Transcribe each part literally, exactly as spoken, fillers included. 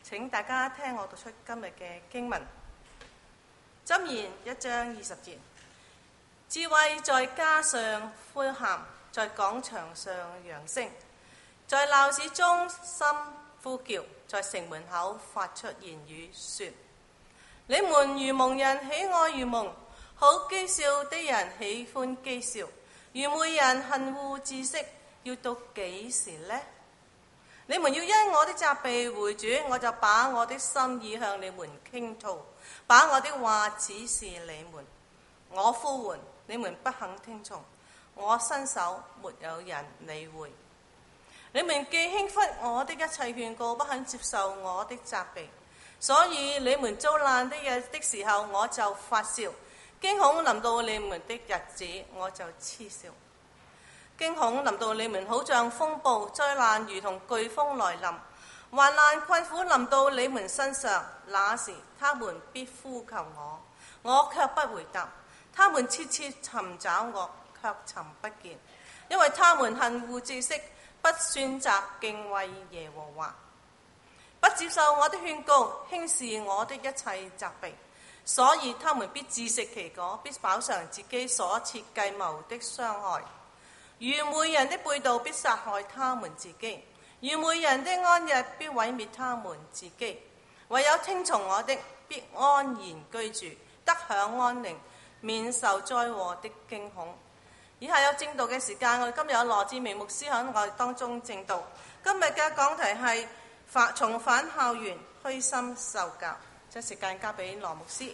請大家聽我讀出今日嘅經文。箴言一章二十節：智慧在家上呼喊，在廣場上揚聲，在鬧市中心呼叫，在城門口發出言語說：你們愚蒙人喜愛愚蒙，好譏笑的人喜歡譏笑，愚昧人恨惡知識，要到幾時呢？你們要因我的責備回轉，我就把我的心意向你們傾吐，把我的話指示你們。我呼喚，你們不肯聽從；我伸手，沒有人理會。你們既輕忽我的一切勸告，不肯接受我的責備，所以你們遭難的日的時候，我就發笑；驚恐臨到你們的日子，我就嗤笑。驚恐臨到你們，好像風暴；災難如同颶風來臨。患難困苦臨到你們身上，那時他們必呼求我，我卻不回答；他們切切尋找我，卻尋不見，因為他們恨惡知識，不選擇敬畏耶和華，不接受我的勸告，輕視我的一切責備，所以他們必自食其果，必飽嘗自己所設計謀的傷害。愚昧人的背道必殺害他們自己，愚昧人的安逸必毀滅他們自己。唯有聽從我的，必安然居住，得享安寧，免受災禍的驚恐。以下有正道嘅時間，我哋今日有羅志明牧師喺我哋當中正道。今日嘅講題係返重返校園，虛心受教。將時間交俾羅牧師。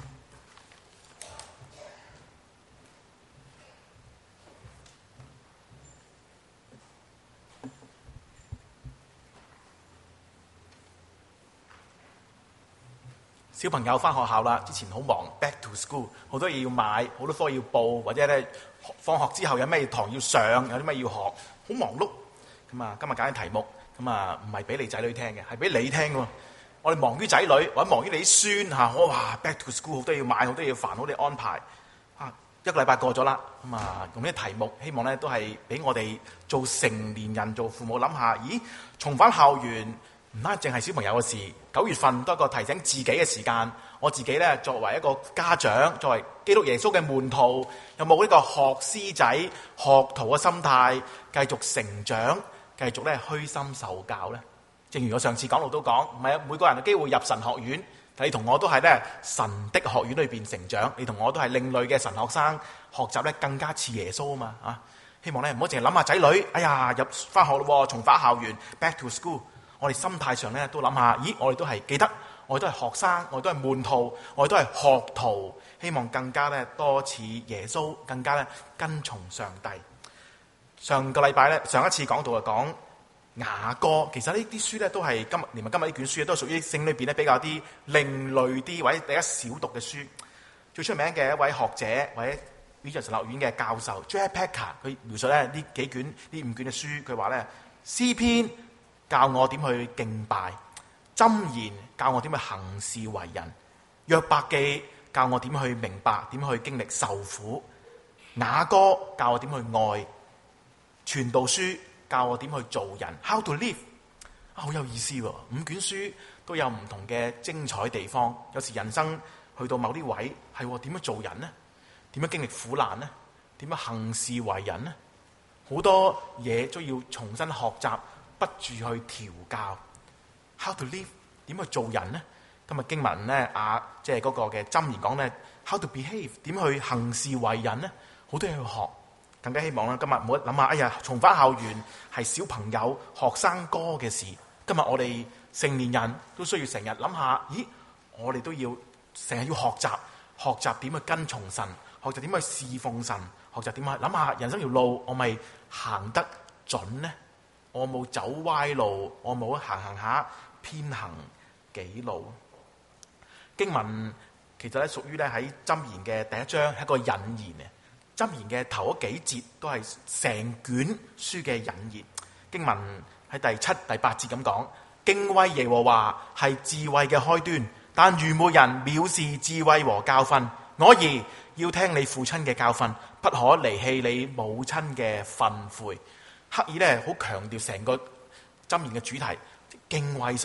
小朋友翻學校啦，之前好忙 ，back to school， 好多嘢要買，好多科要報，或者咧放學之後有咩堂要上，有啲咩要學，好忙碌。咁啊，今日揀啲題目，咁啊唔係俾你仔女聽嘅，係俾你聽嘅。我哋忙於仔女，或者忙於你啲孫嚇，我哇 back to school 好多嘢要買，好多嘢要煩，好多嘢安排。啊，一個禮拜過咗啦，咁啊用啲題目，希望咧都係俾我哋做成年人、做父母諗下，咦，重返校園。唔單淨係小朋友嘅事，九月份都係一個提醒自己嘅時間。我自己咧作為一個家長，作為基督耶穌嘅門徒，有冇呢個學師仔、學徒嘅心態，繼續成長，繼續咧虛心受教咧？正如我上次講到都講，唔係每個人嘅機會入神學院，但你同我都係咧神的學院裏邊成長，你同我都係另類嘅神學生，學習咧更加似耶穌啊嘛啊！希望咧唔好淨係諗下仔女，哎呀入翻學咯，重返校園 ，back to school。我哋心態上咧都諗下，咦？我哋都係記得，我哋都係學生，我哋都係門徒，我哋都係學徒，希望更加咧多似耶穌，更加咧跟從上帝。上個禮拜咧，上一次講到就講雅歌，其實呢啲書咧都係今日連埋今日呢卷書都係屬於聖經裏邊咧比較啲另類啲或者大家少讀嘅書。最出名嘅一位學者或者宇宙神學院嘅教授 J I Packer， 佢描述咧呢幾卷呢五卷嘅書，佢話咧詩篇教我點去敬拜，箴言教我點去行事為人，約伯記教我點去明白，點去經歷受苦，雅歌教我點去愛，傳道書教我點去做人 ，How to live， 啊好有意思喎！五卷書都有唔同嘅精彩地方。有時人生去到某啲位，係點樣做人呢？點樣經歷苦難呢？點樣行事為人呢？好多嘢都要重新學習。不住去調教 ，how to live 點去做人呢？今日經文咧啊，即係嗰個嘅箴言講咧 ，how to behave 點去行事為人呢？好多嘢去學，更加希望啦。今日唔好諗下，哎呀，重返校園係小朋友學生哥嘅事。今日我哋成年人都需要成日諗下，咦，我哋都要成日要學習，學習點去跟從神，學習點去侍奉神，學習點去諗下人生條路，我咪行得準呢？我冇走歪路，我冇行行下偏行己路。經文其實咧屬於咧喺箴言嘅第一章係一個引言嘅。箴言嘅頭嗰幾節都係成卷書嘅引言。經文喺第七、第八節咁講：敬畏耶和華係智慧嘅開端，但愚昧人藐視智慧和教訓。我兒要聽你父親嘅教訓，不可離棄你母親嘅訓誨。刻意咧好強調成個箴言嘅主題，敬畏神。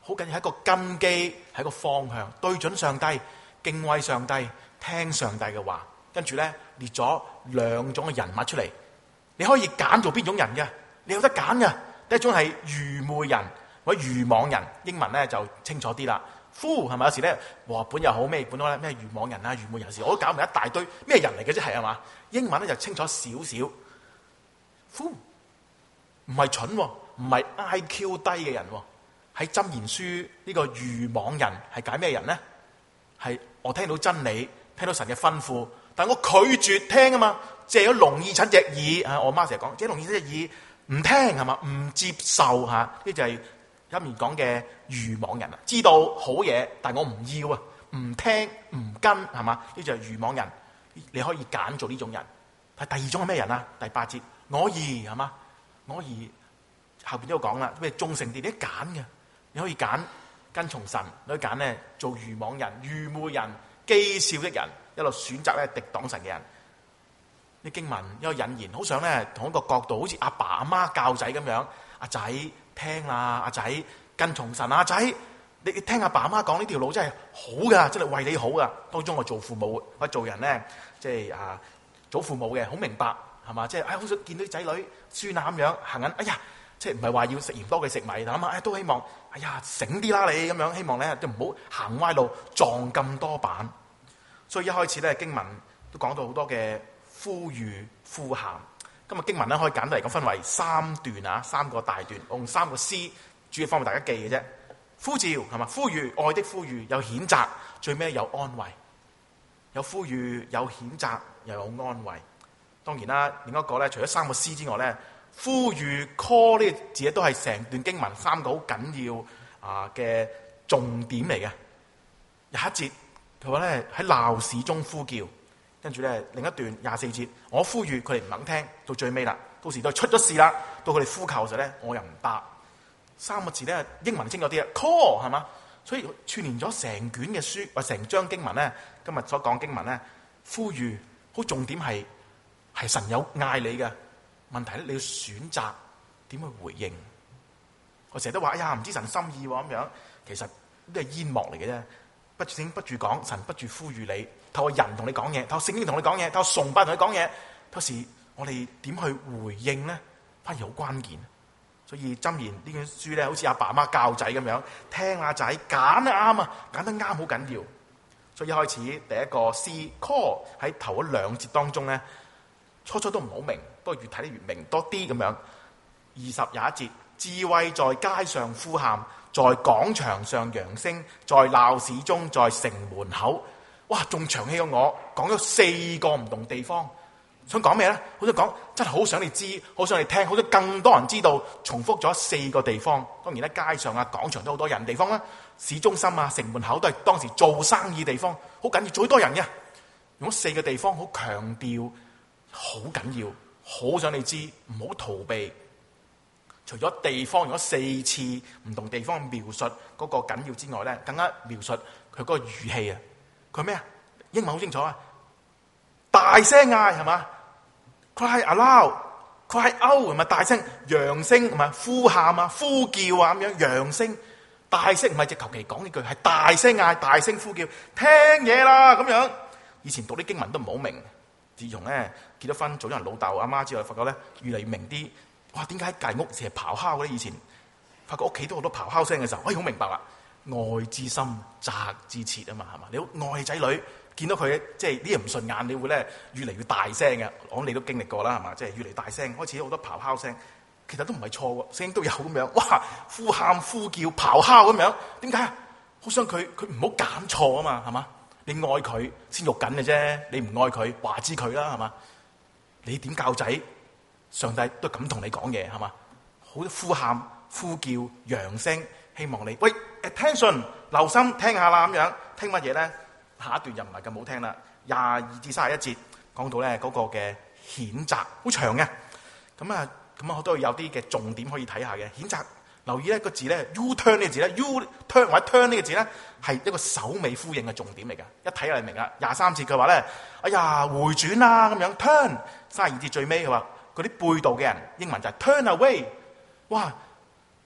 好緊要係一個根基，係一個方向，對準上帝，敬畏上帝，聽上帝嘅話。跟住咧列咗兩種嘅人物出嚟，你可以揀做邊種人嘅，你有得揀嘅。第一種係愚昧人或者愚妄人，英文咧就清楚啲啦。Fool 係咪？有時咧和本又好，咩本都咧，咩愚妄人啊、愚昧人士，我都搞埋一大堆咩人嚟嘅啫，係嘛？英文咧就清楚少少。Fool 唔係蠢，唔係 I Q 低嘅人。喺箴言書呢個愚妄人係解咩人咧？係我聽到真理，聽到神嘅吩咐，但我拒絕聽啊嘛，借咗聾耳陳隻耳啊！我媽成日講，借聾耳陳隻耳唔聽係嘛，唔接受吓，呢就係箴言講嘅愚妄人啊！知道好嘢，但我唔要啊，唔聽唔跟係嘛，呢就係愚妄人。你可以揀做呢種人。但第二種係咩人啊？第八節，我兒係嘛，我兒後邊都有講啦，咩忠誠啲，你都揀嘅。你可以揀跟從神，你可以揀咧做愚妄人、愚昧人、譏笑的人，一路選擇咧敵擋神嘅人。啲經文一個引言，好想咧同一個角度，好似阿爸阿媽教仔咁樣。阿仔聽啦，阿仔跟從神，阿仔你你聽阿爸阿媽講呢條路真係好噶，真係為你好噶。當中我做父母或者做人咧，即係啊做父母嘅好明白係嘛，即係哎好想見到啲仔女孫啊咁樣行緊，哎呀〜即係唔係話要食鹽多嘅食米，但係諗下，都希望，哎呀醒啲啦你咁樣，希望咧都唔好行歪路撞咁多板。所以一開始咧經文都講到好多嘅呼籲呼喊。今日經文咧可以簡單嚟講分為三段啊，三個大段，用三個詩主要方便大家記嘅啫。呼召係嘛，呼籲愛的呼籲，有譴責，最尾有安慰，有呼籲有譴責又有安慰。當然啦，另一個咧除咗三個詩之外咧。呼籲 call 呢個字咧，都係成段經文三個好緊要啊嘅重點嚟嘅。廿一節佢話咧喺鬧市中呼叫，跟住咧另一段廿四節，我呼籲佢哋唔肯聽，到最尾啦，到時都出咗事啦，到佢哋呼求嘅時候咧，我又唔答。三個字咧英文清楚啲啊 ，call 係嘛，所以串連咗成卷嘅書或成章經文咧，今日所講經文咧，呼籲好重點係係神有嗌你嘅。問題咧，你要選擇點去回應。我成日都話：哎呀，唔知神心意喎咁樣。其實都係煙幕嚟嘅啫。不住不住講，神不住呼籲你，透過人同你講嘢，透過聖經同你講嘢，透過崇拜同你講嘢。有時我哋點去回應咧，反而好關鍵。所以箴言呢本書咧，好似阿爸阿媽教仔咁樣，聽阿仔揀得啱啊，揀得啱好緊要。所以一開始第一個 C call 喺頭嗰兩節當中咧，初初都唔好明。不過越睇得越明多啲咁樣。二十廿一節，智慧在街上呼喊，在廣場上揚聲，在鬧市中，在城門口。哇！仲長氣過我，講咗四個唔同地方，想講咩咧？好想講，真係好想你知，好想你聽，好想更多人知道。重複咗四個地方，當然咧街上啊、廣場都好多人地方啦，市中心啊、城門口都係當時做生意地方，好緊要，最多人嘅。用咗四個地方，好強調，好緊要。好想你知，唔好逃避。除咗地方用咗四次唔同地方描述嗰個緊要之外咧，更加描述佢嗰個語氣啊。佢咩啊？英文好清楚啊！大聲嗌係嘛 ？Cry aloud，cry out 係咪？大聲揚聲係咪？呼喊啊，呼叫啊咁樣揚聲，大聲唔係只求其講呢句，係大聲嗌，大聲呼叫，聽嘢啦咁樣。以前讀啲經文都唔好明。自從咧結咗婚，做咗人老豆阿媽之後，發覺咧越嚟越明啲。哇！點解喺隔屋成日咆哮嘅咧？以前發覺屋企都好多咆哮聲嘅時候，哎，好明白啦。愛之深，責之切啊嘛，係嘛？你好愛仔女，見到佢即係啲嘢唔順眼，你會咧越嚟越大聲嘅。我諗你都經歷過啦，係嘛？即係越嚟大聲，開始好多咆哮聲。其實都唔係錯喎，聲都有咁樣。哇！呼喊、呼叫、咆哮咁樣，點解啊？好想佢佢唔好揀錯啊嘛，係嘛？你愛佢先肉緊嘅啫，你唔愛佢話知佢啦，係嘛？你點教仔？上帝都咁同你講嘢，係嘛？好多呼喊、呼叫、揚聲，希望你喂 attention 留心聽下啦，咁樣聽乜嘢咧？下一段就唔係咁好聽啦。廿二至三十一節講到咧嗰個嘅譴責，好長嘅。咁啊，咁啊，我都有啲嘅重點可以睇下嘅譴責。留意咧個字咧 ，U turn 呢個字咧 ，U turn 或者 turn 呢個字咧，係一個首尾呼應嘅重點嚟㗎。一睇就明啦。廿三節嘅話咧，哎呀回轉啦咁樣 turn。三十二節最尾嘅話，嗰啲背道嘅人，英文就係 turn away。哇，好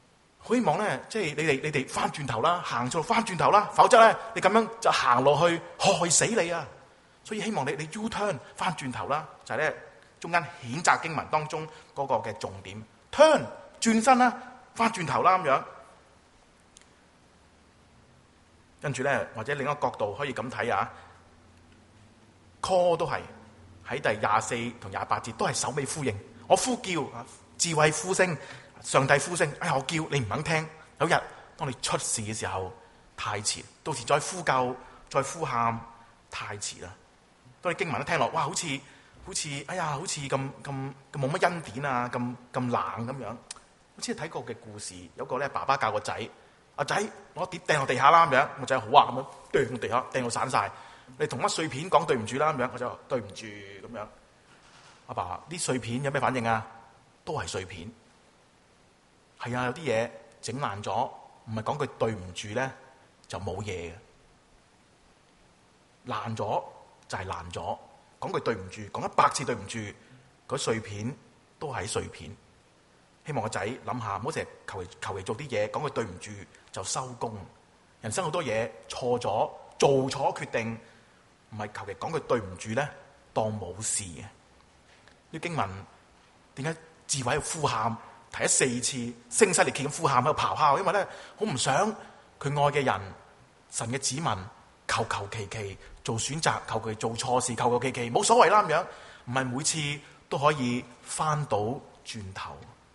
好希望咧，即係你哋你哋翻轉頭啦，行錯路翻轉頭啦，否則咧你咁樣就行落去害死你啊！所以希望你你 U turn 翻轉頭啦，就係、是、咧中間譴責經文當中嗰個嘅重點 turn 轉身啦，翻轉頭啦咁樣。跟住咧，或者另一個角度可以咁睇啊 ，call 都係喺第廿四同廿八節都係首尾呼應。我呼叫智慧呼聲，上帝呼聲，哎呀我叫你唔肯聽。有日當你出事嘅時候太遲，到時再呼救再呼喊太遲啦。當你經文都聽落，哇好似好似哎呀好似咁咁咁冇乜恩典啊，咁咁冷咁樣。好似睇過嘅故事，有個咧爸爸教個仔。阿仔攞碟掟落地下啦咁樣，個仔好啊咁樣掟落地下，掟到散晒。你同乜碎片講對唔住啦咁樣，我就話對唔住咁樣。阿爸啲碎片有咩反應啊？都係碎片。係啊，有啲嘢整爛咗，唔係講句對唔住咧就冇嘢嘅。爛咗就係爛咗，講句對唔住，講一百次對唔住，嗰碎片都係碎片。希望個仔諗下，唔好成日求其求其做啲嘢，講句對唔住就收工。人生好多嘢錯咗，做錯決定，唔係求其講句對唔住咧，當冇事嘅。啲經文點解智慧喺度呼喊，提咗四次，聲嘶力竭咁呼喊喺度咆哮？因為咧好唔想佢愛嘅人，神嘅子民，求求其其做選擇，求其做錯事，求求其其冇所謂啦咁樣，唔係每次都可以翻到轉頭。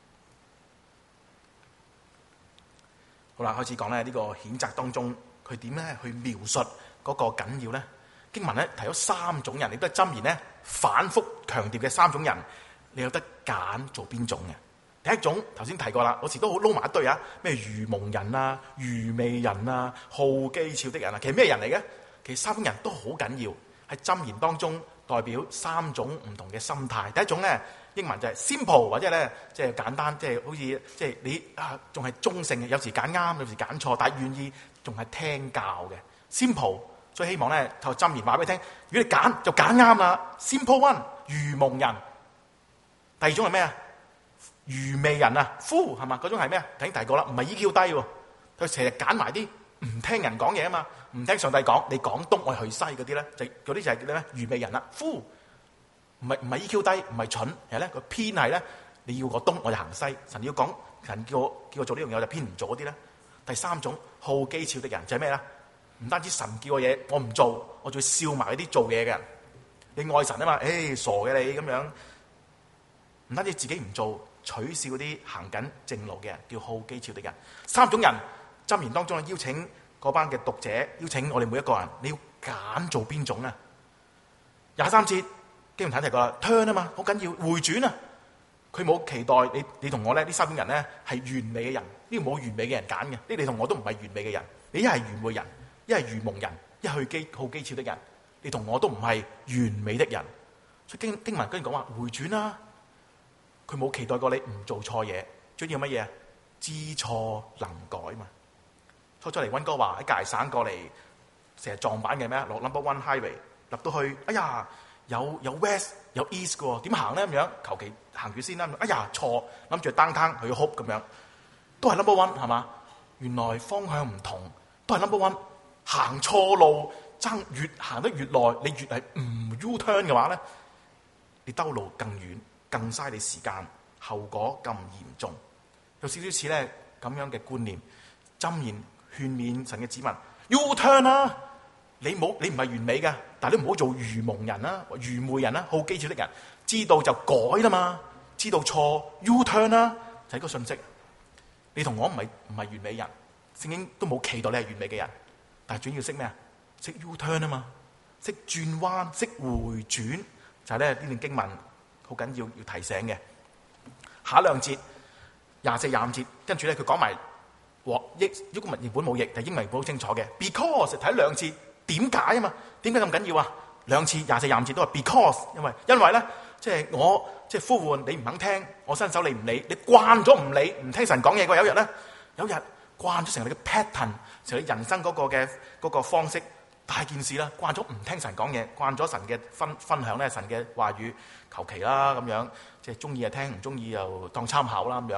好啦，開始講咧呢個譴責當中，佢點咧去描述嗰個緊要咧？經文咧提咗三種人，亦都係箴言咧反覆強調嘅三種人，你有得揀做邊種嘅？第一種頭先提過啦，有時都好撈埋一堆啊，咩愚蒙人啊、愚昧人啊、好譏誚的人啊，其實咩人嚟嘅？其實三種人都好緊要，喺箴言當中代表三種唔同嘅心態。第一種咧。英文就係 simple 或者咧，即係簡單，即係好似即係你啊，仲係中性嘅，有時揀啱，有時揀錯，但係願意仲係聽教嘅 simple。所以希望咧，透過箴言話俾你聽，如果你揀就揀啱啦。simple one 愚蒙人，第二種係咩啊？愚昧人啊 fool 係嘛？嗰種係咩啊？頭先提過啦，唔係 E Q 低喎，佢成日揀埋啲唔聽人講嘢啊嘛，唔聽上帝講，你講東我去西嗰啲咧，就嗰啲就係叫咩？愚昧人啦 fool。唔係唔係 E Q 低，唔係蠢，其實咧佢偏係咧，你要我東我就行西，神要講，神叫我叫我做呢樣嘢我就偏唔做嗰啲咧。第三種好譏誚的人就係咩咧？唔單止神叫我嘢我唔做，我仲要笑埋嗰啲做嘢嘅人。你愛神啊嘛？誒、哎、傻嘅你咁樣，唔單止自己唔做，取笑嗰啲行緊正路嘅人，叫好譏誚的人。三種人箴言當中邀請嗰班嘅讀者，邀請我哋每一個人，你要揀做邊種啊？廿三節。經文睇提過啦 ，turn 啊嘛，好緊要，回轉啊！佢冇期待你，你同我咧，呢三種人咧係完美嘅人，呢個冇完美嘅人揀嘅，呢你同我都唔係完美嘅人，你一係愚昧人，一係愚蒙人，一係去好譏誚的人，你同我都唔係完美的人。所以經經文跟住講話回轉啦，佢冇期待過你唔做錯嘢，最緊要乜嘢啊？知錯能改嘛。初初嚟溫哥華喺隔離省過嚟，成日撞板嘅咩？落 number one highway， 入到去，哎呀！有有 west 有 east 嘅喎，點行咧咁樣？求其行住先啦。哎呀錯，諗住 downtown 去 hope 咁樣，都係 number one 係嘛？原來方向唔同，都係 number one。行錯路，爭越行得越耐，你越係唔 U turn 嘅話咧，你兜路更遠，更嘥你時間，後果咁嚴重。有少少似咧咁樣嘅觀念，箴言勸勉神嘅子民 U turn 啦。你冇，你唔係完美嘅，但係你唔好做愚蒙人啦、愚昧人啦、好譏誚的人。知道就改啦嘛，知道錯 U turn 啦，就係個信息。你同我唔係唔係完美人，聖經都冇期待你係完美嘅人，但係主要識咩啊？識 U turn 啊嘛，識轉彎，識回轉，就係咧呢段經文好緊要要提醒嘅。下兩節廿四廿五節，跟住咧佢講埋獲益，如果文譯本冇譯，但係英文本好清楚嘅。Because 睇兩次。點解啊嘛？點解咁緊要啊？兩次廿四廿五次都係 because， 因為因為咧，即係我即係呼喚你唔肯聽，我伸手你唔理，你慣咗唔理，唔聽神講嘢嘅，有一日咧，有一日慣咗成你嘅 pattern， 成你人生嗰個嘅嗰個方式，大件事啦，慣咗唔聽神講嘢，慣咗神嘅分分享咧，神嘅話語求其啦咁樣，即係中意就聽，唔中意又當參考啦咁樣，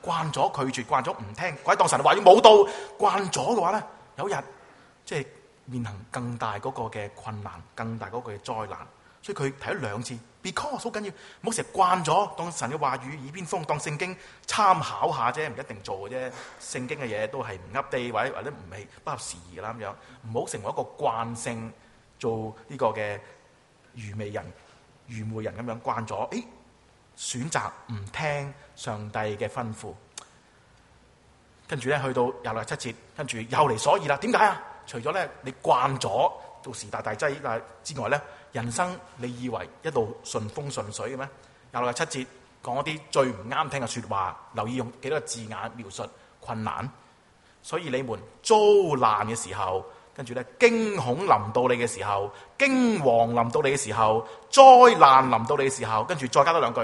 慣咗拒絕，慣咗唔聽，或者當神嘅話語冇到，慣咗嘅話咧，有日即係面臨更大嗰個嘅困難，更大嗰個嘅災難。所以佢提咗兩次 ，because 好緊要，唔好成日慣咗當神嘅話語耳邊風，當聖經參考下啫，唔一定做嘅啫。聖經嘅嘢都係唔 update，或者或者唔係不合時宜啦咁樣，唔好成為一個慣性做呢個嘅愚昧人、愚昧人咁樣慣咗，誒選擇唔聽上帝嘅吩咐。跟住咧去到廿六七節，跟住又嚟所以啦。點解啊？除咗咧你慣咗到時大大劑之外咧，人生你以為一路順風順水嘅咩？廿六七節講一啲最唔啱聽嘅説話，留意用幾多個字眼描述困難。所以你們遭難嘅時候，跟住咧驚恐臨到你嘅時候，驚惶臨到你嘅時候，災難臨到你嘅時候，跟住再加多兩句，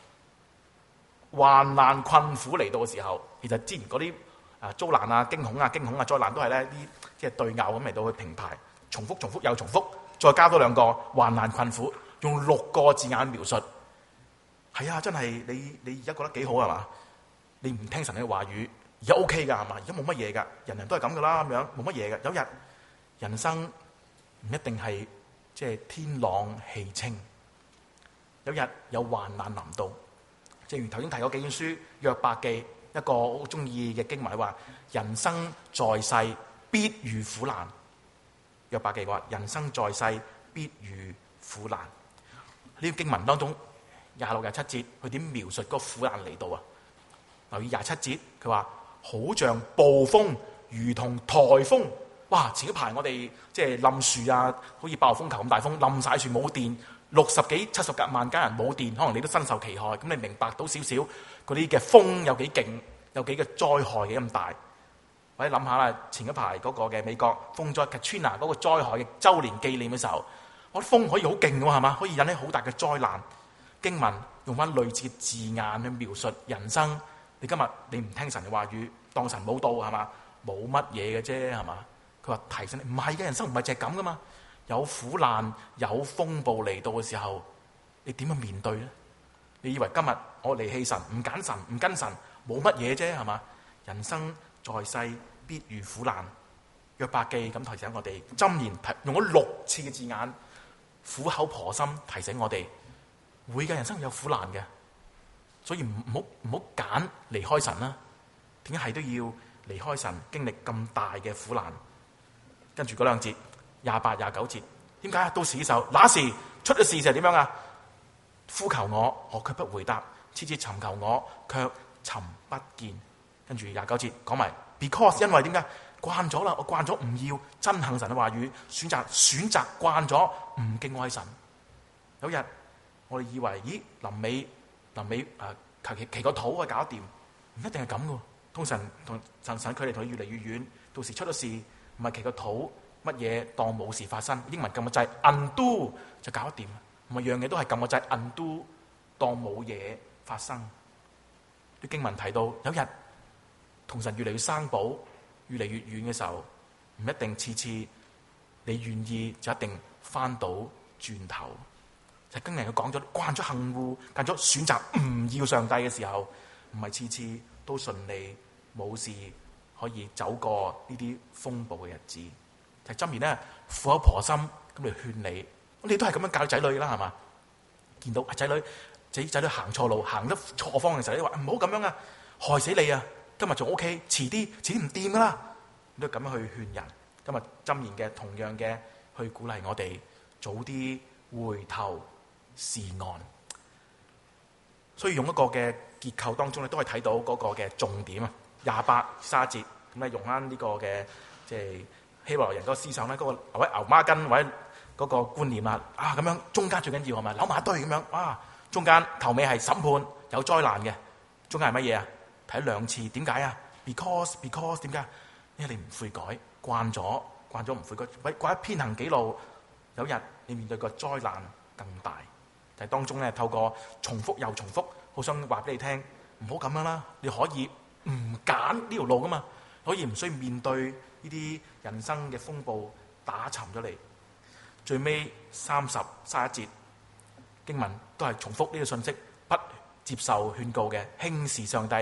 患難困苦嚟到嘅時候，其實之前嗰啲啊遭難啊、驚恐啊、驚恐啊、災難都係咧啲即係對拗咁嚟到去平排，重複、重複又重複，再加多兩個患難困苦，用六個字眼描述。係啊，真係你你而家覺得幾好係嘛？你唔聽神嘅話語，而家 OK 噶係嘛？而家冇乜嘢噶，人人都係咁噶啦咁樣，冇乜嘢嘅。有日人生唔一定係即係天朗氣清，有日有患難臨到。正如頭先提過幾本書，約伯記一個好中意嘅經文話：人生在世必遇苦難。約伯記話：人生在世必遇苦難。呢個經文當中廿六廿七節，佢點描述嗰個苦難嚟到啊？留意廿七節，佢話好像暴風，如同颱風。哇！前一排我哋即係冧樹啊，好似爆風球咁大風，冧晒樹冇電，六十幾七十萬家人冇電，可能你都身受其害。咁你明白到少少嗰啲嘅風有幾勁，有幾嘅災害幾咁大。或者諗下啦，前一排嗰個嘅美國風災 Katrina 嗰個災害嘅週年紀念嘅時候，我啲風可以好勁嘅喎，係嘛？可以引起好大嘅災難。經文用翻類似嘅字眼去描述人生。你今日你唔聽神嘅話語，當神冇到係嘛？冇乜嘢嘅啫係嘛？佢話提醒你，唔係嘅，人生唔係淨係咁噶嘛。有苦難、有風暴嚟到嘅時候，你點樣面對咧？你以為今日我離棄神、唔揀神、唔跟神，冇乜嘢啫係嘛？人生在世必遇苦難。約伯記咁提醒我哋，箴言用咗六次嘅字眼，苦口婆心提醒我哋，會嘅人生有苦難嘅，所以唔唔好唔好揀離開神啦。點解係都要離開神，經歷咁大嘅苦難？跟住嗰兩節廿八廿九節，點解啊？到時嘅時候，那時出咗事就係點樣啊？呼求我，我卻不回答；次次尋求我，卻尋不見。跟住廿九節講埋 because， 因為點解？慣咗啦，我慣咗唔要憎恨神嘅話語，選擇選擇慣咗唔敬愛神。有日我哋以為，咦，臨尾臨尾誒求其祈個禱啊搞掂，唔一定係咁嘅。通常同神神距離同佢越嚟越遠，到時出咗事。唔係祈個禱，乜嘢當冇事發生。英文撳個掣 undo 就搞得掂，唔係樣嘢都係撳個掣 undo 當冇嘢發生。啲經文提到有日同神越嚟越生保，越嚟越遠嘅時候，唔一定次次你願意就一定翻到轉頭。就經人佢講咗慣咗恨惡，慣咗選擇唔要上帝嘅時候，唔係次次都順利冇事。可以走過呢啲風暴嘅日子，就箴言咧苦口婆心咁嚟勸你，你都係咁樣教仔女啦，係嘛？見到仔女仔仔女行錯路，行得錯方嘅時候，你話唔好咁樣啊，害死你啊！今日仲 OK，遲啲遲啲唔掂噶啦，你都咁樣去勸人。今日箴言嘅同樣嘅去鼓勵我哋早啲回頭是岸。所以用一個嘅結構當中咧，都係睇到嗰個嘅重點啊。廿八卅節咁咧，用翻呢個嘅即係希伯來人嗰個思想咧，嗰、那個或者牛孖筋或者嗰個觀念啊，啊咁樣中間最緊要係咪扭埋一堆咁樣？哇！中間頭尾係審判有災難嘅，中間係乜嘢啊？睇兩次，點解啊 ？Because because 點解？因為你唔悔改，慣咗慣咗唔悔改，喂慣一偏行己路，有日你面對個災難更大。就係、是、當中咧，透過重複又重複，好想話俾你聽，唔好咁樣啦，你可以。唔揀呢條路噶嘛，可以唔需要面對呢啲人生嘅風暴打沉咗你。最尾三十三十一節經文都係重複呢個信息，不接受勸告嘅，輕視上帝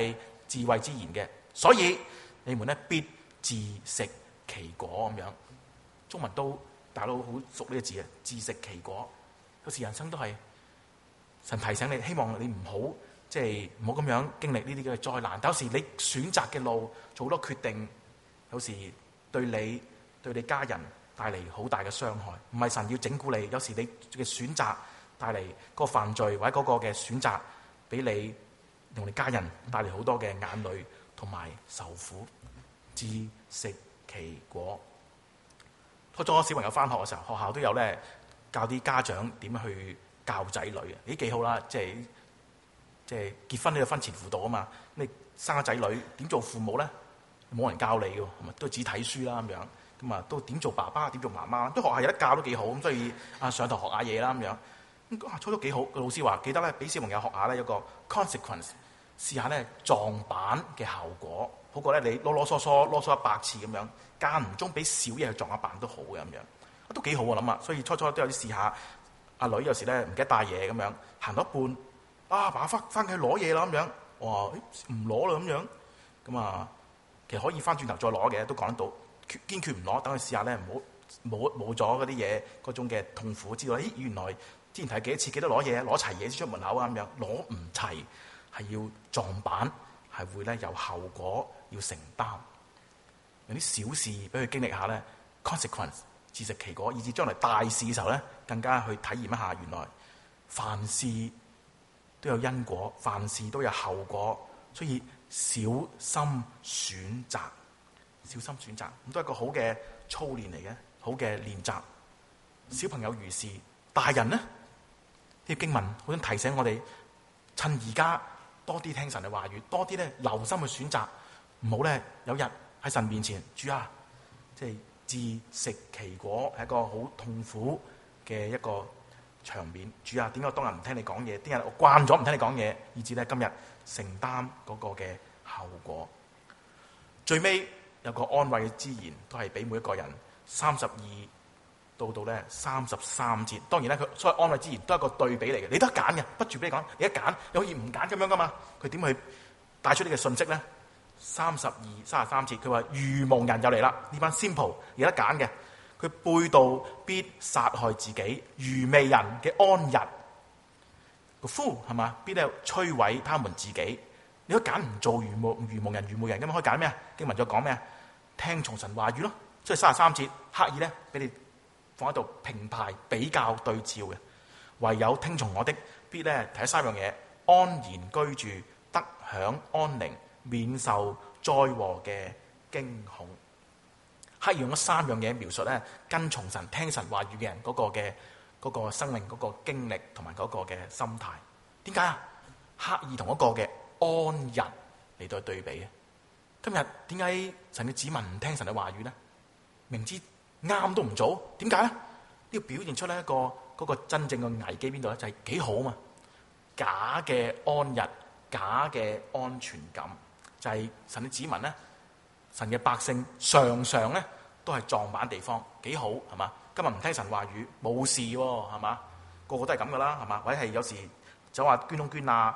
智慧之言嘅，所以你們咧必自食其果咁樣。中文都大佬好熟呢個字啊，自食其果。有時人生都係神提醒你，希望你唔好即係唔好咁樣經歷呢啲嘅災難。但有時你選擇嘅路做好多決定，有時對你對你家人帶嚟好大嘅傷害。唔係神要整蠱你，有時你嘅選擇帶嚟嗰個犯罪或者嗰個嘅選擇，俾你同你家人帶嚟好多嘅眼淚同埋受苦。自食其果。初初小朋友翻學嘅時候，學校都有咧教啲家長點樣去教仔女啊，咦幾好啦！即係即係結婚呢個婚前輔導啊嘛。你生個仔女點做父母咧？冇人教你嘅，係咪都只睇書啦咁樣。咁啊都點做爸爸點做媽媽，都學校有得教都幾好。咁所以啊上堂學下嘢啦咁樣。咁啊初初幾好，個老師話記得咧俾小朋友學下咧有個 consequence， 試下咧撞板嘅效果，好過咧你囉囉嗦嗦囉嗦一百次咁樣，間唔中俾小嘢去撞下板都好嘅咁樣，都幾好我諗啊。所以初初都有啲試下。阿女有時咧唔記得帶嘢咁樣，行到一半，啊爸翻翻去攞嘢啦咁樣，我話唔攞啦咁樣，咁啊其實可以翻轉頭再攞嘅，都講得到，堅決唔攞，等佢試下咧，唔好冇冇咗嗰啲嘢嗰種嘅痛苦，知道咦原來之前睇幾多次記得攞嘢，攞齊嘢先出門口啊咁樣，攞唔齊係要撞板，係會咧有後果要承擔，有啲小事俾佢經歷下咧 consequence。自食其果，以至將來大事嘅時候咧，更加去體驗一下，原來凡事都有因果，凡事都有後果，所以小心選擇，小心選擇，咁都係一個好嘅操練嚟嘅，好嘅練習。小朋友如是，大人呢？呢啲經文好想提醒我哋，趁而家多啲聽神嘅話語，多啲咧留心去選擇，唔好咧有日喺神面前，主啊，即係。自食其果係一個好痛苦嘅一個場面。主啊，點解我當日唔聽你講嘢？點解我慣咗唔聽你講嘢，以至咧今日承擔嗰個嘅後果？最尾有個安慰嘅之言，都係俾每一個人。三十二到到咧三十三節，當然咧佢所謂安慰之言都係一個對比嚟嘅。你得揀嘅，不住俾你講，你一揀，你可以唔揀咁樣噶嘛？佢點去帶出呢個信息咧？三十二、三十三節，佢話愚蒙人就嚟啦！呢班 simple 有得揀嘅，佢背道必殺害自己，愚昧人嘅安逸個 fool 係嘛？必咧摧毀他們自己。你可以揀唔做愚蒙愚蒙人、愚昧人，咁可以揀咩啊？經文再講咩啊？聽從神話語咯。所以三十三節刻意咧俾你放喺度平排比較對照嘅。唯有聽從我的，必咧睇三樣嘢：安然居住，得享安寧，免受災禍嘅驚恐。刻意用咗三樣嘢描述咧，跟從神、聽神話語嘅人嗰個嘅嗰個生命嗰個經歷同埋嗰個嘅心態。點解啊？刻意同一個嘅安逸嚟到對比啊！今日點解神嘅子民唔聽神嘅話語咧？明知啱都唔做，點解咧？呢個表現出咧一個嗰個真正嘅危機邊度咧？就係幾好啊嘛！假嘅安逸，假嘅安全感。就係神嘅子民咧，神嘅百姓常常咧都係撞板地方，幾好係嘛？今日唔聽神話語冇事喎，係嘛？個個都係咁噶啦，係嘛？或者係有時就話捐窿捐罅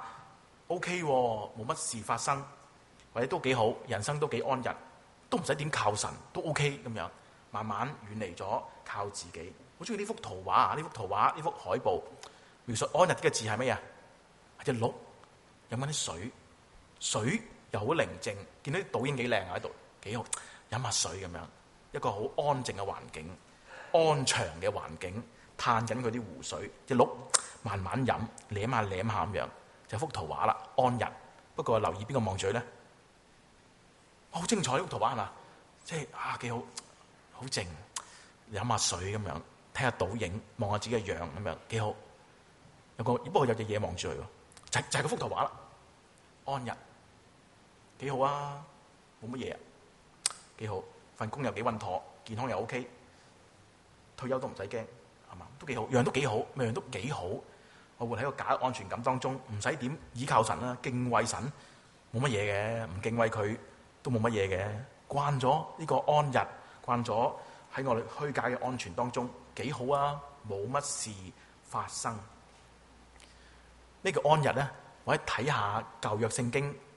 OK 喎，冇乜事發生，或者都幾好，人生都幾安逸，都唔使點靠神，都 OK 咁樣，慢慢遠離咗靠自己。好中意呢幅圖畫啊！呢幅圖畫，呢幅海報描述安逸嘅字係乜嘢？係隻鹿飲緊啲水，水。又好寧靜，見到啲倒影幾靚啊喺度，幾好，飲下水咁樣，一個好安靜嘅環境，安詳嘅環境，嘆緊佢啲湖水，隻鹿慢慢飲，舐下舐下咁樣，就幅圖畫啦，安逸。不過留意邊個望住佢咧？好精彩呢幅圖畫係嘛？即係啊幾好，好靜，飲下水咁樣，睇下倒影，望下自己嘅樣咁樣，幾好。有個不過有隻嘢望住佢喎，就就係嗰幅圖畫啦，安逸。幾好啊，冇乜嘢啊，幾好，份工又幾穩妥，健康又 OK， 退休都唔使驚，係嘛？都幾好，樣都幾好，樣都幾好。我活喺個假安全感當中，唔使點倚靠神啦，敬畏神，冇乜嘢嘅，唔敬畏佢都冇乜嘢嘅。慣咗呢個安逸，慣咗喺我哋虛假嘅安全當中，幾好啊，冇乜事發生。呢個安逸咧，我喺睇下舊約聖經。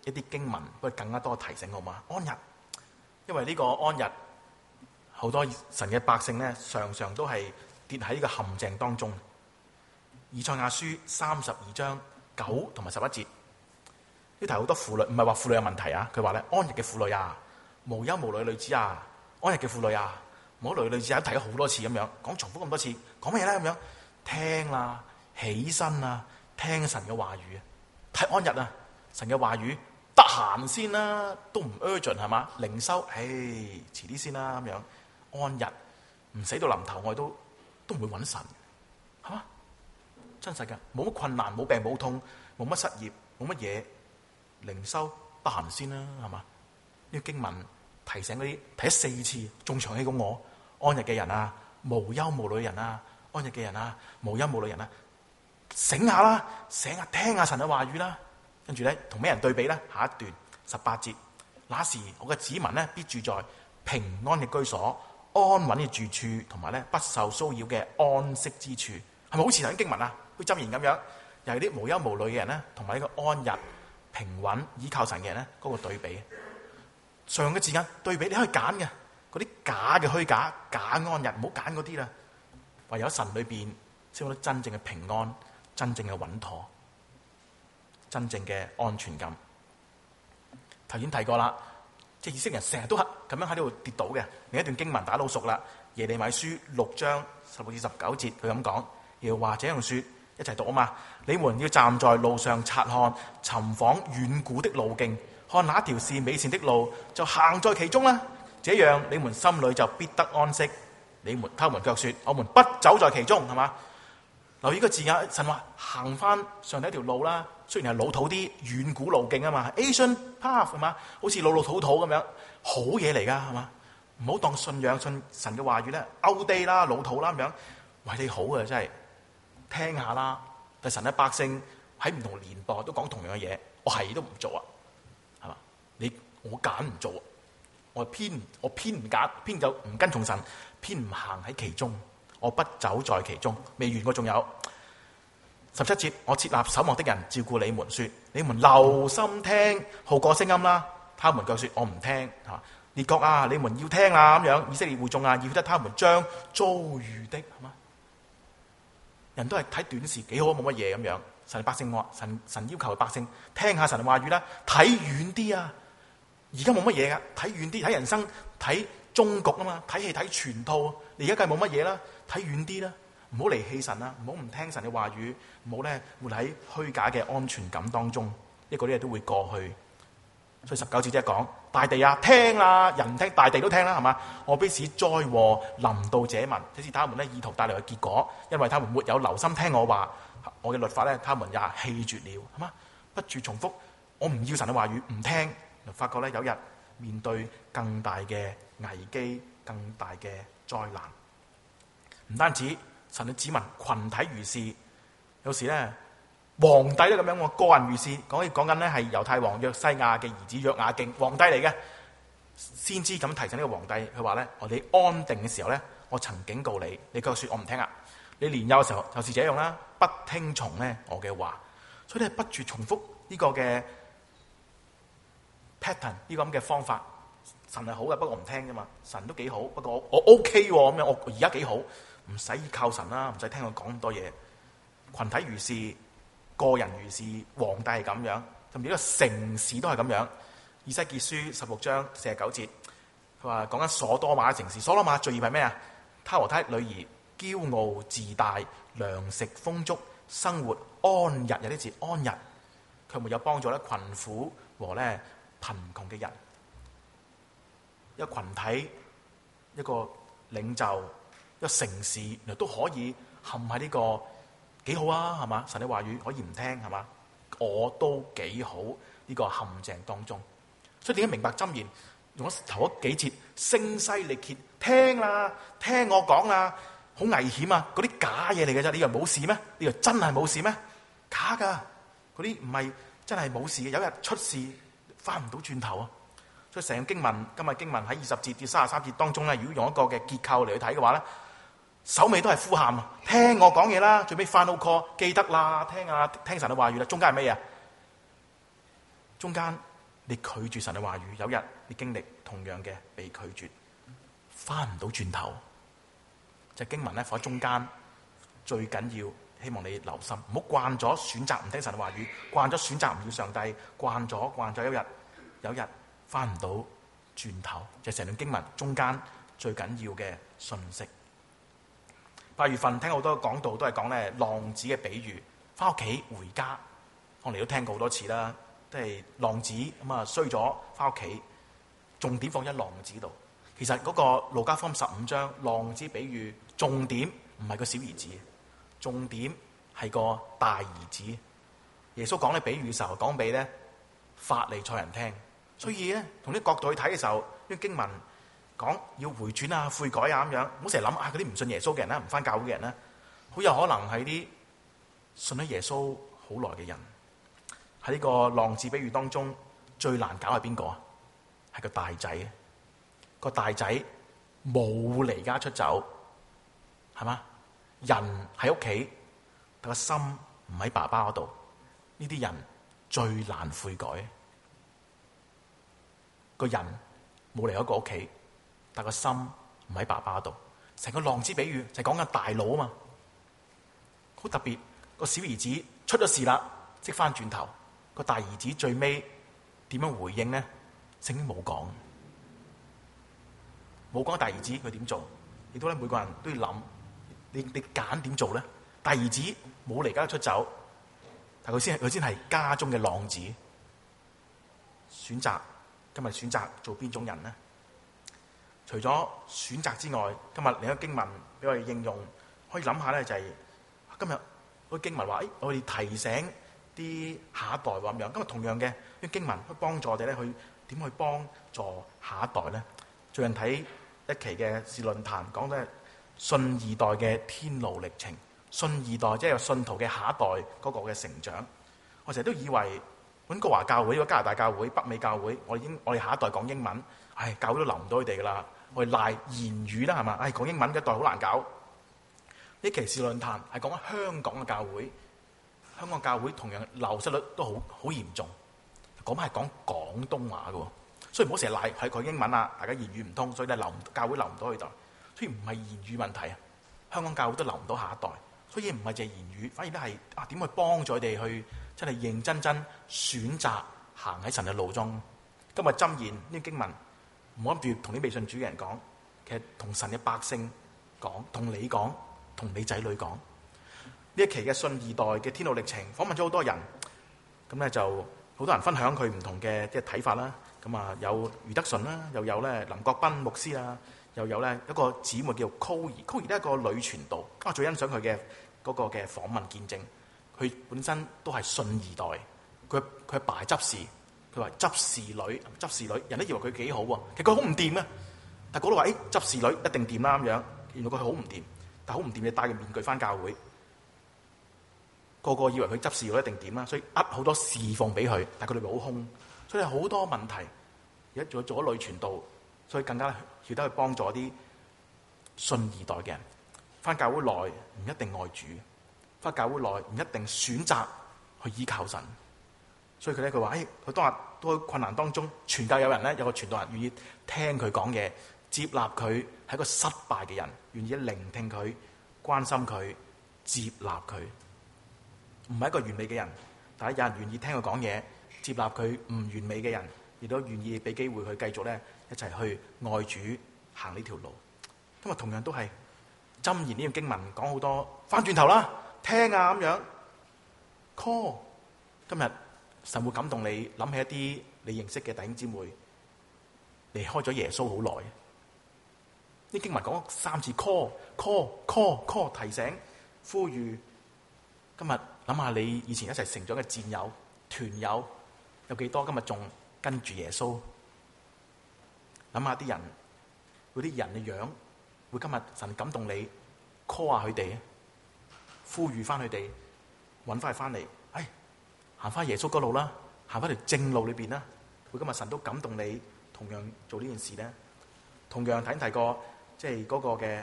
一啲經文，不過更加多提醒好嘛？安日，因為呢個安日，好多神嘅百姓咧，常常都係跌喺呢個陷阱當中。以賽亞書三十二章九同埋十一節，呢題好多婦女，唔係話婦女有問題啊，佢話咧安日嘅婦女啊，無憂無慮女子啊，安日嘅婦女啊，無憂無慮女子啊，提咗好多次咁樣，講重複咁多次，講乜嘢咧咁樣？聽啦，起身啦，聽神嘅話語啊，睇安日啊，神嘅話語得閒先啦，都唔 urgent 係嘛？靈修，唉，遲啲先啦咁樣。安日唔死到臨頭，我哋都都唔會揾神，係嘛？真實㗎，冇乜困難，冇病冇痛，冇乜失業，冇乜嘢，靈修得閒先啦，係嘛？呢個經文提醒嗰啲睇咗四次，仲長氣過我。安日嘅人啊，無憂無慮嘅人啊，安日嘅人啊，無憂無慮嘅人啊，醒下啦，醒下聽下神嘅話語啦。跟住咧，同咩人對比咧？下一段十八節，那時我嘅子民咧，必住在平安嘅居所、安穩嘅住處，同埋咧不受騷擾嘅安息之處。係咪好似頭先經文啊？好似箴言咁樣，又係啲無憂無慮嘅人咧，同埋呢個安逸平穩依靠神嘅人咧，嗰、那個對比。上嘅字眼對比，你可以揀嘅，嗰啲假嘅虛假、假安逸，唔好揀嗰啲啦。唯有神裏邊先有得真正嘅平安、真正嘅穩妥、真正嘅安全感。頭先提過啦，即係以色列人成日都係咁樣喺呢度跌倒嘅。另一段經文大家都熟啦，耶利米書六章十六至十九節，佢咁講，耶和華這樣說，一齊讀啊嘛！你們要站在路上察看，尋訪遠古的路徑，看哪條是美善的路，就行在其中啦。這樣你們心裏就必得安息。你們他們卻說，我們不走在其中，係嘛？留意個字眼，神話行翻上第一條路啦。雖然係老土啲遠古路徑啊嘛 ，Asian path 係嘛，好似老老土土咁樣，好嘢嚟噶係嘛？唔好當信仰信神嘅話語咧 outdate 啦、老土啦咁樣，為你好嘅真係聽下啦。但神嘅百姓喺唔同年代都講同樣嘅嘢，我係都唔做啊，係嘛？你我揀唔做，我偏我偏唔揀，偏就唔跟從神，偏唔行喺其中，我不走在其中。未完，我仲有。十七節，我設立守望的人照顧你們，說你們留心聽號角聲音啦。他們卻說我唔聽。吓，列國啊，你們要聽啊咁樣。以色列會眾啊，要曉得他們將遭遇的，係嘛？人都係睇短視，幾好冇乜嘢咁樣。神百姓話，神神要求百姓聽下神嘅話語啦，睇遠啲啊。而家冇乜嘢噶，睇遠啲，睇人生，睇終局啊嘛，睇戲睇全套。你而家梗係冇乜嘢啦，睇遠啲啦。唔好離棄神啦，唔好唔聽神嘅話語，唔好咧活喺虛假嘅安全感當中，呢個啲嘢都會過去。所以十九節即係講大地啊，聽啦，人聽，大地都聽啦，係嘛？我必使災禍臨到這民，這是他們咧意圖帶來嘅結果，因為他們沒有留心聽我話，我嘅律法咧，他們也棄絕了，係嘛？不住重複，我唔要神嘅話語，唔聽，就發覺咧有日面對更大嘅危機、更大嘅災難，唔單止。神嘅子民群體如是，有時咧皇帝都咁樣，我個人如是。講起講緊咧係猶太王約西亞嘅兒子約雅敬，皇帝嚟嘅，先知咁提醒呢個皇帝，佢話咧：我哋安定嘅時候咧，我曾警告你，你卻說我唔聽啊！你年幼嘅時候就是這樣啦，不聽從咧我嘅話，所以你係不住重複呢個嘅 pattern， 呢個咁嘅方法。神係好嘅，不過我唔聽啫嘛。神都幾好，不過我我 OK 喎，咁樣我而家幾好。唔使依靠神啦，唔使聽佢講咁多嘢。群體如是，個人如是，皇帝係咁樣，甚至呢個城市都係咁樣。以西結書十六章四十九節，佢話講緊所多瑪嘅城市，所多瑪罪孽係咩啊？他和他女兒驕傲自大，糧食豐足，生活安逸，有啲字安逸，佢沒有幫助咧困苦和咧貧窮嘅人。一個群體，一個領袖。一個城市原來都可以陷喺呢個幾好啊，係嘛？神嘅話語可以唔聽，係嘛？我都幾好呢個陷阱當中，所以點解明白箴言用咗頭嗰幾節聲嘶力竭，聽啦，聽我講啦，好危險啊！嗰啲假嘢嚟嘅啫，你以為冇事咩？你以為真係冇事咩？假噶，嗰啲唔係真係冇事嘅，有日出事翻唔到轉頭啊！所以成個經文今日經文喺二十節至三十三節當中咧，如果用一個嘅結構嚟去睇嘅話咧，首尾都係呼喊啊！聽我講嘢啦，最尾 final call 記得啦，聽啊，聽神嘅話語啦。中間係咩啊？中間你拒絕神嘅話語，有日你經歷同樣嘅被拒絕，翻唔到轉頭。就經文咧放喺中間，最緊要希望你留心，唔好慣咗選擇唔聽神嘅話語，慣咗選擇唔要上帝，慣咗慣咗，有日有日翻唔到轉頭。就成段經文中間最緊要嘅信息。八月份聽好多講道都係講咧浪子嘅比喻，翻屋企回家，我哋都聽過好多次啦，都係浪子咁啊衰咗翻屋企，重點放喺浪子度。其實嗰個路加福音十五章浪子比喻，重點唔係個小兒子，重點係個大兒子。耶穌講呢比喻嘅時候，講俾咧法利賽人聽，所以咧從啲角度去睇嘅時候，呢經文講要回轉啊、悔改啊咁樣，唔好成日諗啊嗰啲唔信耶穌嘅人啦、唔翻教會嘅人啦，好有可能係啲信咗耶穌好耐嘅人。喺呢個浪子比喻當中，最難搞係邊個啊？係個大仔。個大仔冇離家出走，係嘛？人喺屋企，但個心唔喺爸爸嗰度，呢啲人最難悔改。個人冇離開過屋企，但個心唔喺爸爸嗰度。成個浪子比喻就係講緊大佬啊嘛，好特別。個小兒子出咗事啦，即翻轉頭。個大兒子最尾點樣回應呢？聖經冇講。冇講大兒子佢點做，亦都咧每個人都要諗，你你揀點做咧？大兒子冇離家出走，但佢先係佢先係家中嘅浪子。選擇今日選擇做邊種人呢？除咗選擇之外，今日另一個經文俾我哋應用，可以諗下咧，就係今日嗰個經文話，誒我哋提醒啲下一代話咁樣。今日同樣嘅啲經文，去幫助我哋咧去點去幫助下一代咧？最近睇一期嘅時論壇，講嘅信二代嘅天路歷程，信二代即係有信徒嘅下一代嗰個嘅成長。我成日都以為溫哥華教會、加拿大教會、北美教會，我哋英我哋下一代講英文，唉，教會都留唔到佢哋噶啦，我哋賴言語啦，係嘛？唉，講英文嘅一代好難搞。呢期時論壇係講香港嘅教會，香港教會同樣流失率都好好嚴重，講係講廣東話嘅。所以唔好成日賴係講英文啊！大家言語唔通，所以咧留唔教會留唔到佢代。所以唔係言語問題啊，香港教會都留唔到下一代。所以唔係淨係言語，反而都係啊點去幫助佢哋去真係認真真選擇行喺神嘅路中。今日箴言呢經文，唔好諗住同啲未信主嘅人講，其實同神嘅百姓講，同你講，同你仔女講。呢一期嘅信二代嘅天路歷程，訪問咗好多人，咁咧就好多人分享佢唔同嘅即係睇法啦。咁啊，有余德順啦，又有咧林國斌牧師啦，又有咧一個姊妹叫 Coy，Coy 都係一個女傳道。我最欣賞佢嘅嗰個嘅訪問見證，佢本身都係信二代，佢佢阿爸係執事，佢話執事女，執事女，人都以為佢幾好喎，其實佢好唔掂啊！但係嗰度話誒執事女一定掂啦咁樣，原來佢好唔掂，但係好唔掂，你戴個面具翻教會，個個以為佢執事女一定掂啦，所以呃好多侍奉俾佢，但係佢裏邊好空。所以好多問題，而家做做咗女傳道，所以更加曉得去幫助啲信二代嘅人。翻教會內唔一定愛主，翻教會內唔一定選擇去依靠神。所以佢咧佢話：誒，佢當日都困難當中，傳教有人咧有個傳道人願意聽佢講嘢，接納佢係一個失敗嘅人，願意聆聽佢、關心佢、接納佢。唔係一個完美嘅人，但係有人願意聽佢講嘢。接納佢唔完美嘅人，亦都願意俾機會佢繼續咧一齊去愛主行呢條路。今日同樣都係箴言呢段經文講好多，翻轉頭啦，聽啊咁樣 call。今日神會感動你，諗起一啲你認識嘅弟兄姊妹離開咗耶穌好耐。呢經文講三次 call call call call， 提醒呼籲。今日諗下你以前一齊成長嘅戰友團友。有幾多今日仲跟住耶穌？諗下啲人，嗰啲人嘅樣，會今日神感動你 call 下佢哋，呼籲翻佢哋，揾翻佢翻嚟，哎，行翻耶穌嗰路啦，行翻條正路裏邊啦。會今日神都感動你，同樣做呢件事咧。同樣睇提過，即係嗰個嘅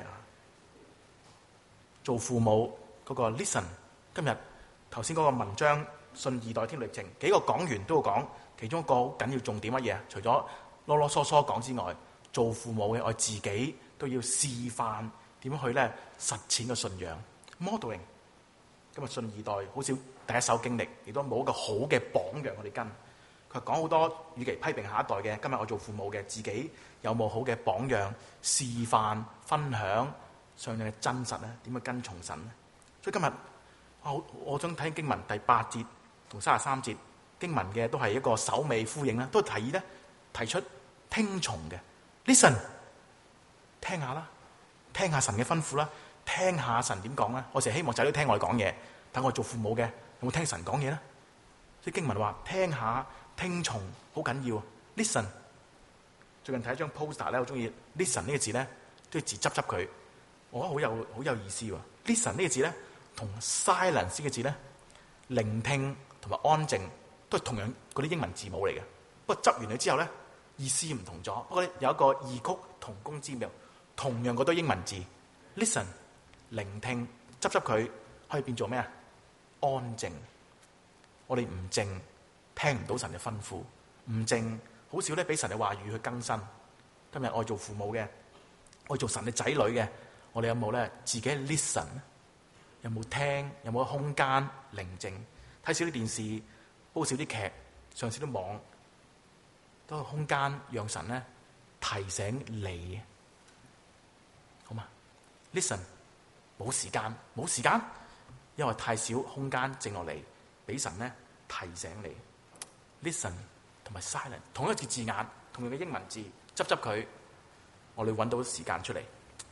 做父母嗰個 listen。今日頭先嗰個文章。信二代天路歷程，幾個講員都會講其中一個好緊要重點乜嘢啊？除咗囉囉嗦嗦講之外，做父母嘅我自己都要示範點樣去咧實踐嘅信仰 modeling。今日信二代好少第一手經歷，亦都冇一個好嘅榜樣我哋跟。佢講好多，與其批評下一代嘅，今日我做父母嘅自己有冇好嘅榜樣示範分享上帝嘅真實咧？點去跟從神咧？所以今日我我想睇經文第八節同三十三節經文嘅都係一個首尾呼應啦，都係提議咧提出聽從嘅 listen， 聽下啦，聽下神嘅吩咐啦，聽下神點講啦。我成日希望仔女聽我哋講嘢，等我做父母嘅有冇聽神講嘢咧？所以經文話聽下聽從好緊要 ，listen。最近睇一張 poster 咧，我中意 listen 呢個字咧，都要字執執佢，我覺得好有好有意思喎。listen 呢個字咧，同 silence 呢個字咧，聆聽同埋安靜都係同樣嗰啲英文字母嚟嘅。不過執完佢之後咧，意思唔同咗。不過有一個異曲同工之妙，同樣嗰堆英文字 listen 聆聽執執佢可以變做咩啊？安靜。我哋唔靜，聽唔到神嘅吩咐，唔靜，好少咧俾神嘅話語去更新。今日我做父母嘅，我做神嘅仔女嘅，我哋有冇咧自己 listen？ 有冇聽？有冇空間寧靜？睇少啲電視，煲少啲劇，上少啲網，都有空間讓神咧提醒你，好嘛 ？listen， 冇時間，冇時間，因為太少空間靜落嚟。俾神咧提醒你 ，listen 同埋 silent 同一個字字眼，同樣嘅英文字，執執佢，我哋揾到時間出嚟。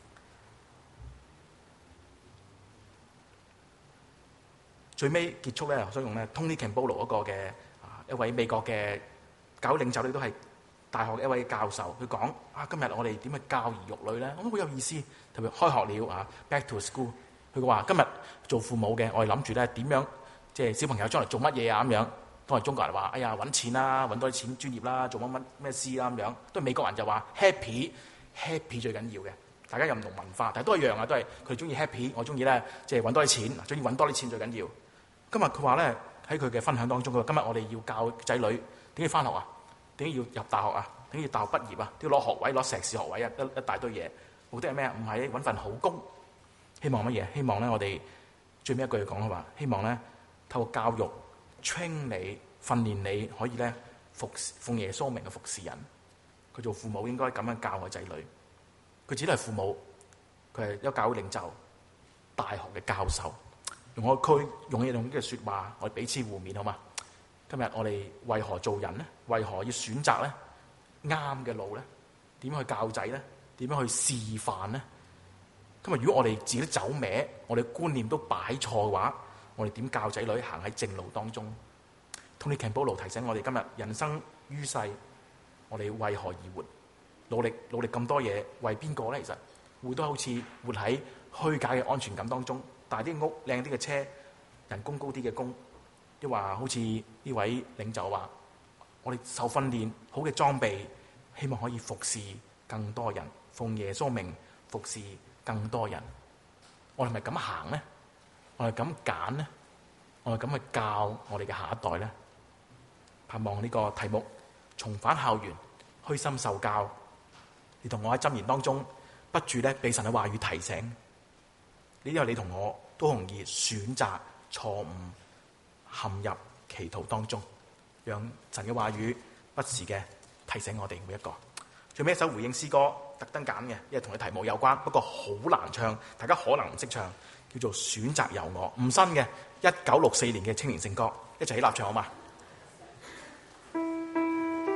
最尾結束咧，我想用咧 Tony Campbell 嗰個嘅啊一位美國嘅教會領袖，咧都係大學嘅一位教授，佢講啊，今日我哋點去教兒育女咧？我覺得好有意思，特別開學了啊 ，back to school。佢話今日做父母嘅，我哋諗住咧點樣？即係小朋友將來做乜嘢啊咁樣，都係中國人話：哎呀揾錢啦，揾多啲錢專業啦，做乜乜咩師啦咁樣。都係美國人就話 happy，happy 最緊要嘅。大家有唔同文化，但係都一樣啊，都係佢中意 happy，我中意咧即係揾多啲錢，中意揾多啲錢最緊要。今日佢話咧喺佢嘅分享當中，佢話今日我哋要教仔女點解返學啊？點解要入大學啊？點解要大學畢業啊？都要攞學位、攞碩士學位啊，一一大堆嘢。目的係咩啊？唔係揾份好工，希望乜嘢？希望咧我哋最尾一句講嘅話，希望咧。透過教育 train 你訓練你可以咧服奉耶穌名嘅服侍人。佢做父母應該咁樣教我仔女。佢自己都係父母，佢係一個教會領袖、大學嘅教授。用我佢用一種嘅説話，我哋彼此互勉好嘛？今日我哋為何做人咧？為何要選擇咧啱嘅路咧？點樣去教仔咧？點樣去示範咧？今日如果我哋自己都走歪，我哋觀念都擺錯嘅話，我哋點教仔女行喺正路當中 ？Tony Campbell 提醒我哋今日人生於世，我哋為何而活？努力努力咁多嘢，為邊個咧？其實活都好似活喺虛假嘅安全感當中，大啲屋、靚啲嘅車、人工高啲嘅工，亦話好似呢位領袖話：我哋受訓練好嘅裝備，希望可以服侍更多人，奉耶穌名服侍更多人。我哋係咪咁行咧？我哋咁揀咧，我哋咁去教我哋嘅下一代咧，盼望呢個題目重返校園，虛心受教。你同我喺箴言當中不住咧，被神嘅話語提醒。呢啲係你同我都容易選擇錯誤，陷入歧途當中，讓神嘅話語不時嘅提醒我哋每一個。最尾一首回應詩歌，特登揀嘅，因為同你題目有關，不過好難唱，大家可能唔識唱。叫做選擇由我，唔新嘅，一九六四年嘅青年聖歌，一齊起立唱好嘛？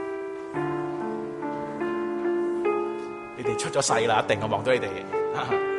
你哋出咗世啦，一定我望到你哋。